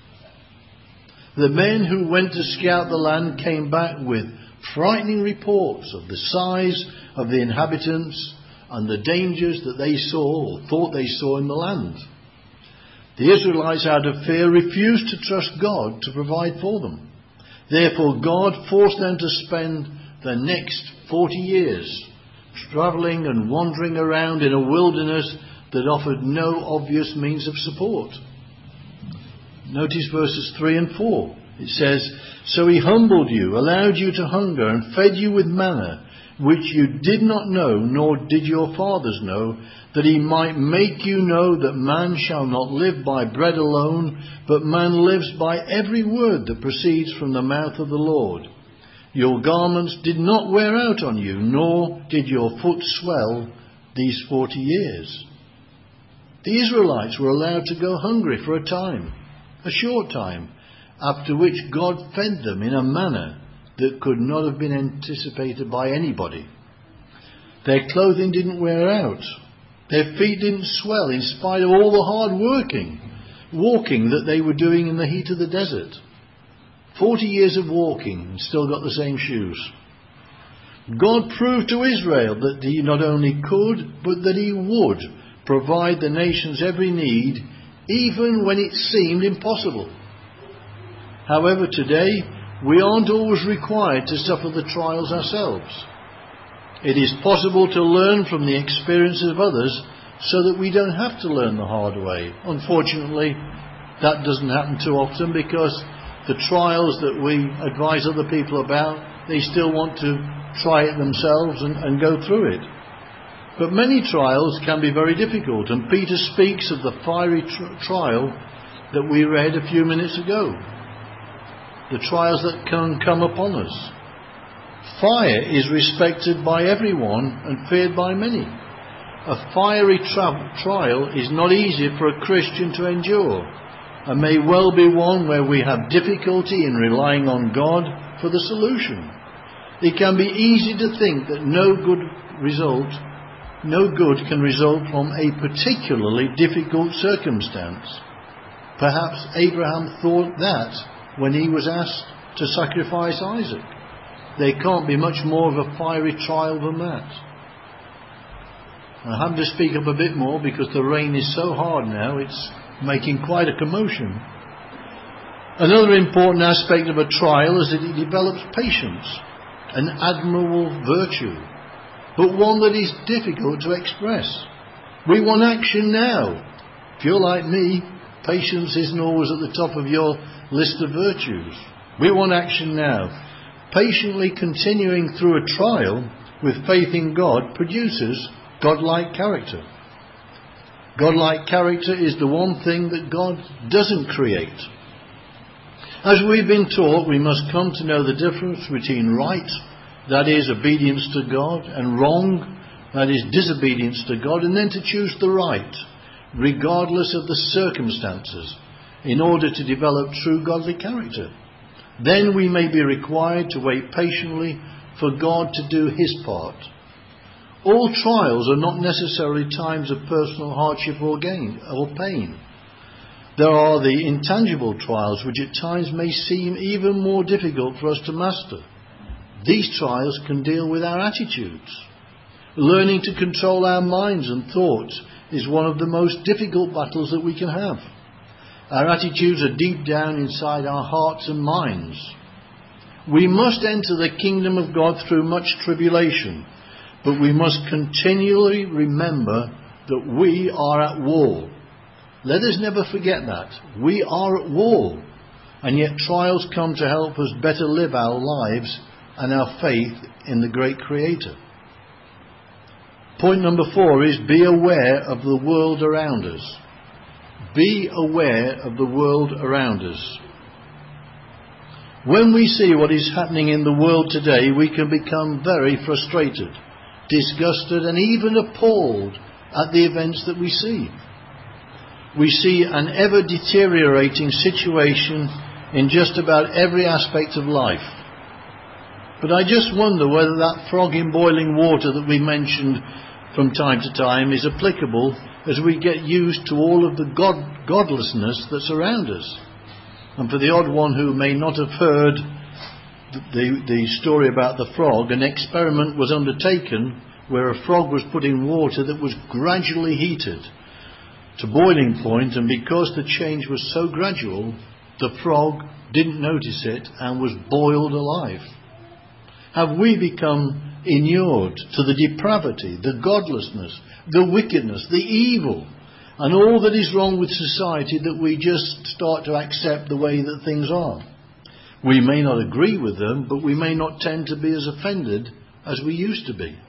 The men who went to scout the land came back with frightening reports of the size of the inhabitants and the dangers that they saw or thought they saw in the land. The Israelites, out of fear, refused to trust God to provide for them. Therefore, God forced them to spend the next forty years travelling and wandering around in a wilderness that offered no obvious means of support. Notice verses three and four. It says, "So he humbled you, allowed you to hunger, and fed you with manna, which you did not know, nor did your fathers know, that he might make you know that man shall not live by bread alone, but man lives by every word that proceeds from the mouth of the Lord. Your garments did not wear out on you, nor did your foot swell these forty years." The Israelites were allowed to go hungry for a time, a short time, after which God fed them in a manner that could not have been anticipated by anybody. Their clothing didn't wear out. Their feet didn't swell in spite of all the hard working, walking that they were doing in the heat of the desert. Forty years of walking and still got the same shoes. God proved to Israel that he not only could, but that he would provide the nation's every need, even when it seemed impossible. However, today, we aren't always required to suffer the trials ourselves. It is possible to learn from the experiences of others so that we don't have to learn the hard way. Unfortunately, that doesn't happen too often, because the trials that we advise other people about, they still want to try it themselves and, and go through it. But many trials can be very difficult, and Peter speaks of the fiery tr- trial that we read a few minutes ago. The trials that can come upon us. Fire is respected by everyone and feared by many. A fiery tra- trial is not easy for a Christian to endure, and may well be one where we have difficulty in relying on God for the solution. It can be easy to think that no good result No good can result from a particularly difficult circumstance. Perhaps Abraham thought that when he was asked to sacrifice Isaac. There can't be much more of a fiery trial than that. I have to speak up a bit more because the rain is so hard now, it's making quite a commotion. Another important aspect of a trial is that it develops patience, an admirable virtue, but one that is difficult to express. We want action now. If you're like me, patience isn't always at the top of your list of virtues. We want action now. Patiently continuing through a trial with faith in God produces godlike character. Godlike character is the one thing that God doesn't create. As we've been taught, we must come to know the difference between right, that is obedience to God, and wrong, that is disobedience to God, and then to choose the right, regardless of the circumstances, in order to develop true godly character. Then we may be required to wait patiently for God to do his part. All trials are not necessarily times of personal hardship or gain or pain. There are the intangible trials which at times may seem even more difficult for us to master. These trials can deal with our attitudes. Learning to control our minds and thoughts is one of the most difficult battles that we can have. Our attitudes are deep down inside our hearts and minds. We must enter the kingdom of God through much tribulation, but we must continually remember that we are at war. Let us never forget that. We are at war, and yet trials come to help us better live our lives and our faith in the great Creator. Point number four is be aware of the world around us. Be aware of the world around us. When we see what is happening in the world today, we can become very frustrated, disgusted, and even appalled at the events that we see. We see an ever deteriorating situation in just about every aspect of life. But I just wonder whether that frog in boiling water that we mentioned from time to time is applicable as we get used to all of the God, godlessness that's around us. And for the odd one who may not have heard the, the story about the frog, an experiment was undertaken where a frog was put in water that was gradually heated to boiling point, and because the change was so gradual, the frog didn't notice it and was boiled alive. Have we become inured to the depravity, the godlessness, the wickedness, the evil, and all that is wrong with society that we just start to accept the way that things are? We may not agree with them, but we may not tend to be as offended as we used to be.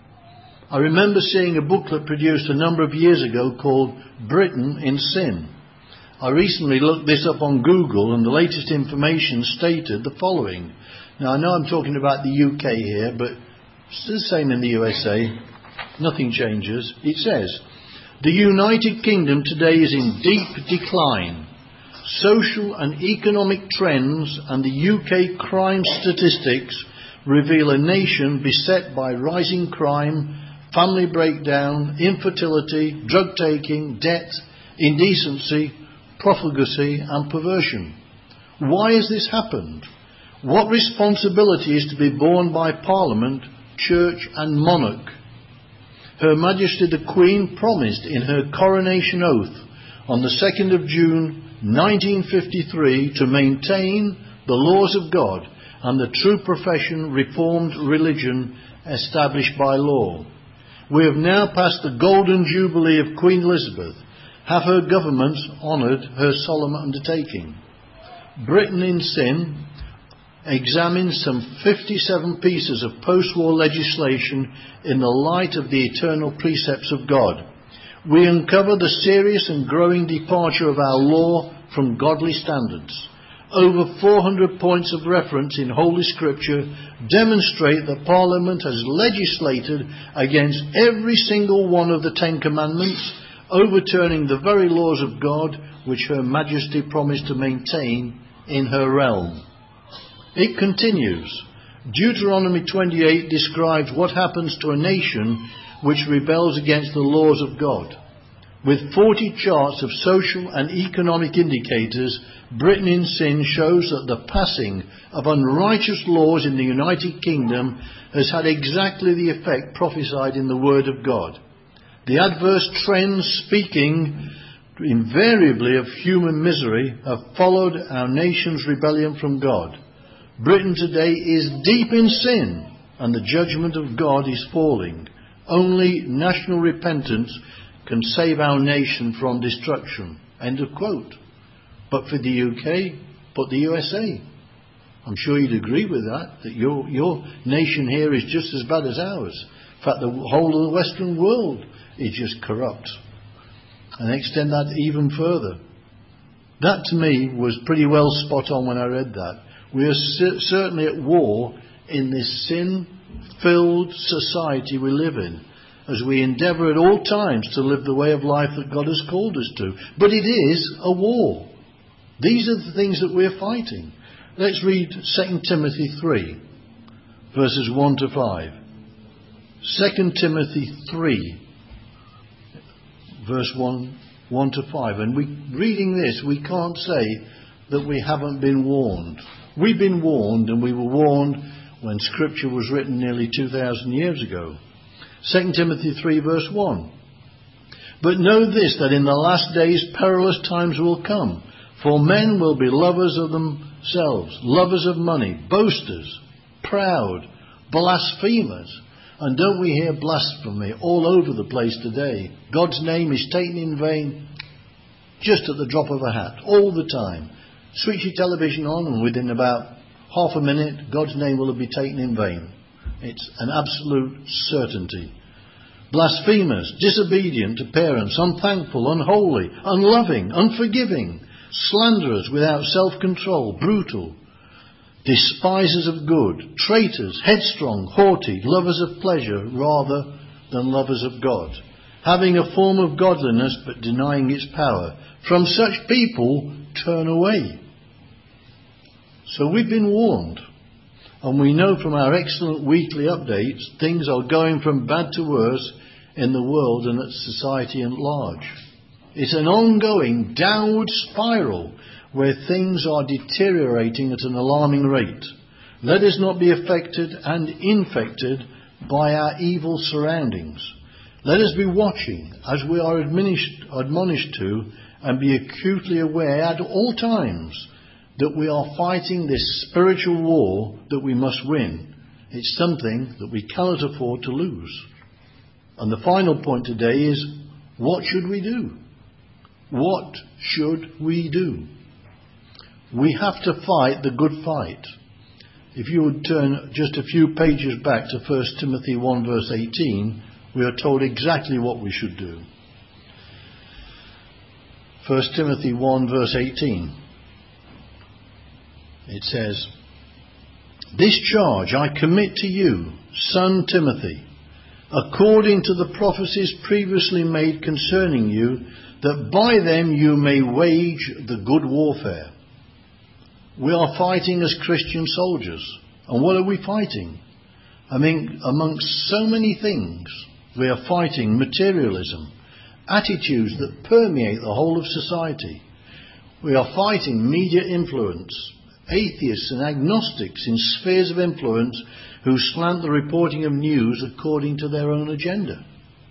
I remember seeing a booklet produced a number of years ago called Britain in Sin. I recently looked this up on Google, and the latest information stated the following. Now, I know I'm talking about the U K here, but it's the same in the U S A. Nothing changes. It says, the United Kingdom today is in deep decline. Social and economic trends and the U K crime statistics reveal a nation beset by rising crime, family breakdown, infertility, drug taking, debt, indecency, profligacy and perversion. Why has this happened? What responsibility is to be borne by Parliament, Church and Monarch? Her Majesty the Queen promised in her coronation oath on the second of June nineteen fifty-three to maintain the laws of God and the true profession, reformed religion established by law. We have now passed the golden jubilee of Queen Elizabeth. Have her governments honoured her solemn undertaking? Britain in Sin examines some fifty-seven pieces of post-war legislation in the light of the eternal precepts of God. We uncover the serious and growing departure of our law from godly standards. Over four hundred points of reference in Holy Scripture demonstrate that Parliament has legislated against every single one of the Ten Commandments, overturning the very laws of God which Her Majesty promised to maintain in her realm. It continues. Deuteronomy twenty-eight describes what happens to a nation which rebels against the laws of God. With forty charts of social and economic indicators, Britain in Sin shows that the passing of unrighteous laws in the United Kingdom has had exactly the effect prophesied in the Word of God. The adverse trends, speaking invariably of human misery, have followed our nation's rebellion from God. Britain today is deep in sin, and the judgment of God is falling. Only national repentance can save our nation from destruction. End of quote. But for the U K, but the U S A. I'm sure you'd agree with that, that your, your nation here is just as bad as ours. In fact, the whole of the Western world is just corrupt. And extend that even further. That to me was pretty well spot on when I read that. We are cer- certainly at war in this sin-filled society we live in, as we endeavour at all times to live the way of life that God has called us to. But it is a war. These are the things that we're fighting. Let's read Second Timothy three, verses one to five. Second Timothy three, verse one, one to five. And we, reading this, we can't say that we haven't been warned. We've been warned, and we were warned when Scripture was written nearly two thousand years ago. Second Timothy three, verse one. But know this, that in the last days perilous times will come. For men will be lovers of themselves, lovers of money, boasters, proud, blasphemers. And don't we hear blasphemy all over the place today? God's name is taken in vain just at the drop of a hat, all the time. Switch your television on and within about half a minute, God's name will be taken in vain. It's an absolute certainty. Blasphemers, disobedient to parents, unthankful, unholy, unloving, unforgiving, slanderers, without self-control, brutal, despisers of good, traitors, headstrong, haughty, lovers of pleasure rather than lovers of God, having a form of godliness but denying its power. From such people turn away. So we've been warned, and we know from our excellent weekly updates things are going from bad to worse in the world and at society at large. It's an ongoing downward spiral where things are deteriorating at an alarming rate. Let us not be affected and infected by our evil surroundings. Let us be watching as we are admonished, admonished to, and be acutely aware at all times that we are fighting this spiritual war that we must win. It's something that we cannot afford to lose. And the final point today is, what should we do? What should we do? We have to fight the good fight. If you would turn just a few pages back to First Timothy one verse eighteen, we are told exactly what we should do. First Timothy one verse eighteen. It says, "This charge I commit to you, son Timothy, according to the prophecies previously made concerning you, that by them you may wage the good warfare." We are fighting as Christian soldiers. And what are we fighting? I mean, amongst so many things, we are fighting materialism, attitudes that permeate the whole of society. We are fighting media influence, atheists and agnostics in spheres of influence who slant the reporting of news according to their own agenda.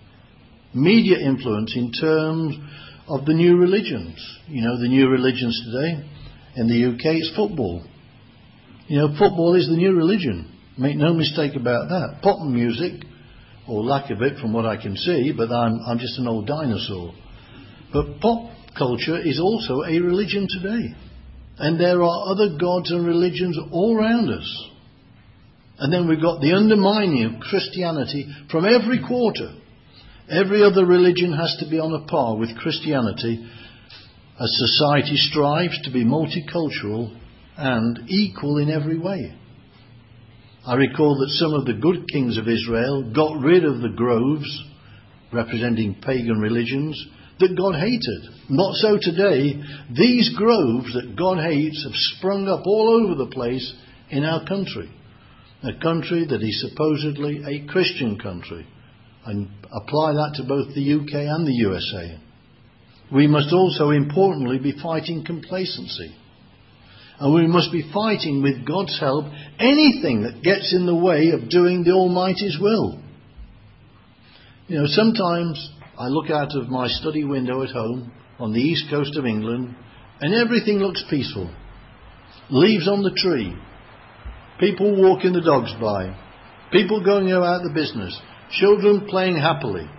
Media influence in terms of the new religions. You know, the new religions today in the U K, it's football. You know, football is the new religion. Make no mistake about that. Pop music, or lack of it from what I can see, but I'm, I'm just an old dinosaur. But pop culture is also a religion today. And there are other gods and religions all around us. And then we've got the undermining of Christianity from every quarter. Every other religion has to be on a par with Christianity as society strives to be multicultural and equal in every way. I recall that some of the good kings of Israel got rid of the groves, representing pagan religions, that God hated. Not so today. These groves that God hates have sprung up all over the place in our country. A country that is supposedly a Christian country. And apply that to both the U K and the U S A. We must also importantly be fighting complacency. And we must be fighting with God's help anything that gets in the way of doing the Almighty's will. You know, sometimes I look out of my study window at home on the east coast of England and everything looks peaceful. Leaves on the tree. People walking the dogs by. People going about the business. Children playing happily.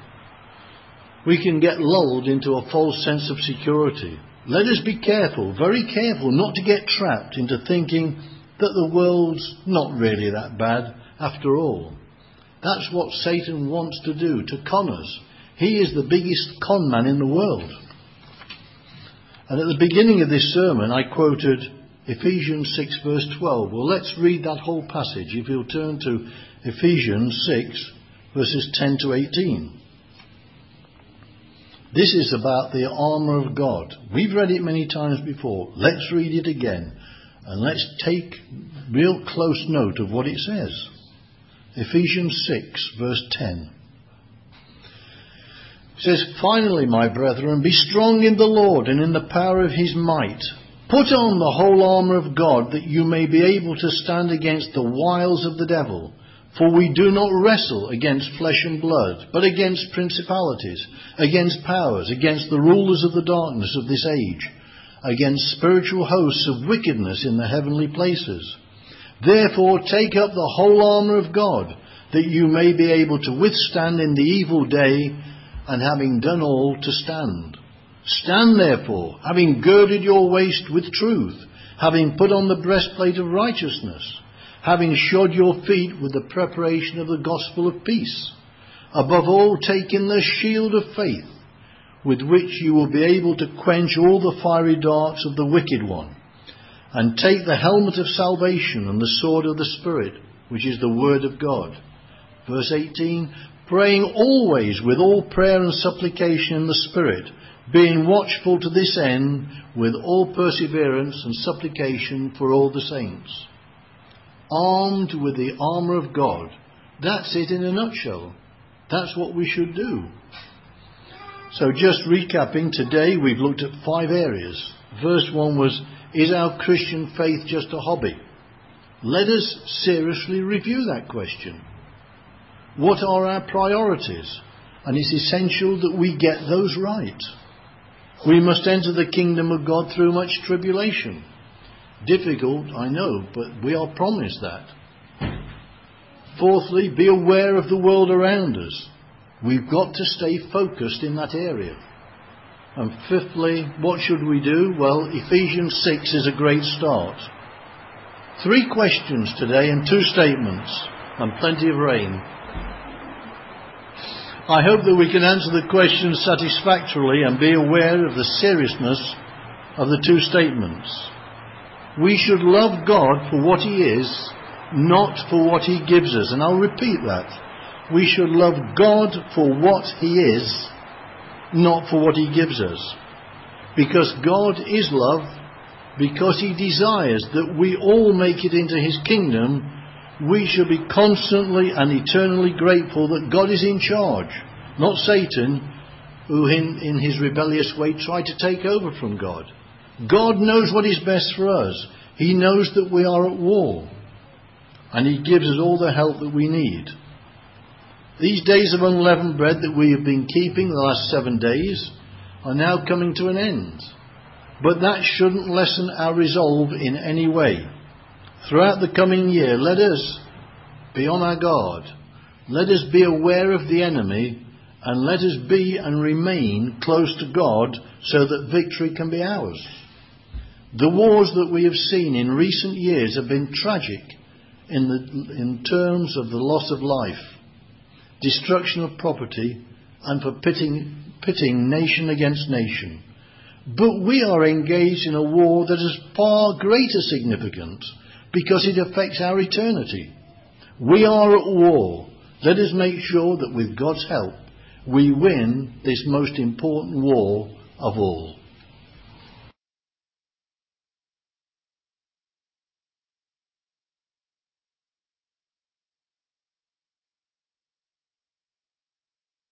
We can get lulled into a false sense of security. Let us be careful, very careful, not to get trapped into thinking that the world's not really that bad after all. That's what Satan wants to do, to con us. He is the biggest con man in the world. And at the beginning of this sermon I quoted Ephesians six verse twelve. Well, let's read that whole passage. If you'll turn to Ephesians six verses ten to eighteen. This is about the armour of God. We've read it many times before. Let's read it again. And let's take real close note of what it says. Ephesians six verse ten. It says, "Finally, my brethren, be strong in the Lord and in the power of his might. Put on the whole armour of God, that you may be able to stand against the wiles of the devil. For we do not wrestle against flesh and blood, but against principalities, against powers, against the rulers of the darkness of this age, against spiritual hosts of wickedness in the heavenly places. Therefore take up the whole armour of God, that you may be able to withstand in the evil day, and having done all, to stand. Stand therefore, having girded your waist with truth, having put on the breastplate of righteousness, having shod your feet with the preparation of the gospel of peace. Above all, taking the shield of faith, with which you will be able to quench all the fiery darts of the wicked one. and take the helmet of salvation and the sword of the Spirit, which is the word of God. Verse eighteen, praying always with all prayer and supplication in the Spirit, being watchful to this end with all perseverance and supplication for all the saints. Armed with the armour of God. That's it in a nutshell. That's what we should do. So just recapping, today we've looked at five areas. Verse one was, is our Christian faith just a hobby? Let us seriously review that question. What are our priorities? And it's essential that we get those right. We must enter the kingdom of God through much tribulation. Difficult, I know, but we are promised that. Fourthly, be aware of the world around us. We've got to stay focused in that area. And fifthly, what should we do? Well, Ephesians six is a great start. Three questions today and two statements, and plenty of rain. I hope that we can answer the questions satisfactorily and be aware of the seriousness of the two statements. We should love God for what He is, not for what He gives us. And I'll repeat that. We should love God for what He is, not for what He gives us. Because God is love, because He desires that we all make it into His kingdom, we should be constantly and eternally grateful that God is in charge, not Satan, who in, in his rebellious way tried to take over from God. God knows what is best for us. He knows that we are at war, and He gives us all the help that we need. These days of unleavened bread that we have been keeping the last seven days are now coming to an end. But that shouldn't lessen our resolve in any way. Throughout the coming year, let us be on our guard. Let us be aware of the enemy, and let us be and remain close to God so that victory can be ours. The wars that we have seen in recent years have been tragic in, the, in terms of the loss of life, destruction of property, and for pitting, pitting nation against nation. But we are engaged in a war that has far greater significance because it affects our eternity. We are at war. Let us make sure that with God's help we win this most important war of all.